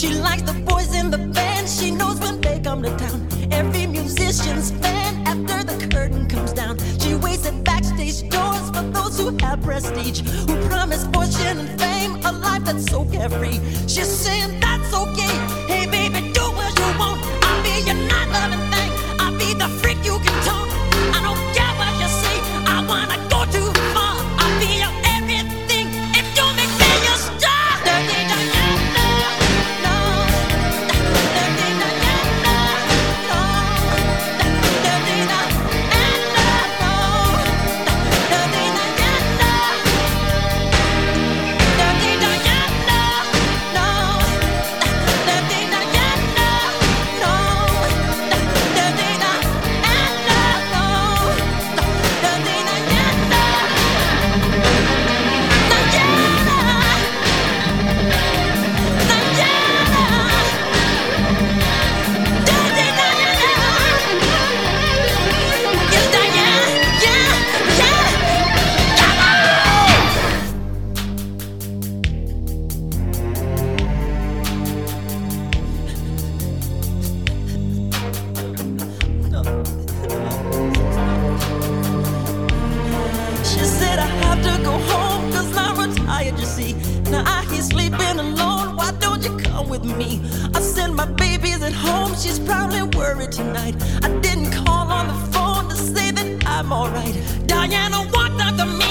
She likes the boys in the band. She knows when they come to town. Every musician's fan after the curtain comes down. She waits at backstage doors for those who have prestige, who promise fortune and fame, a life that's so carefree. She's saying that's okay. Hey baby, do what you want. I'll be your night loving thing. I'll be the freak you can talk. I don't care what you say. I wanna go too far. I'll be your everything if you make me your star. Dirty Diana, no. Dirty Diana, no. Dirty Diana, no. Dirty Diana. Dirty Diana, no. Dirty Diana, no. Dirty Diana, no. Dirty She said I have to go home 'cause I'm retired, you see. Now I hear sleeping alone, why don't you come with me? I said my baby's at home, she's probably worried tonight. I didn't call on the phone to say that I'm alright. Diana walked out the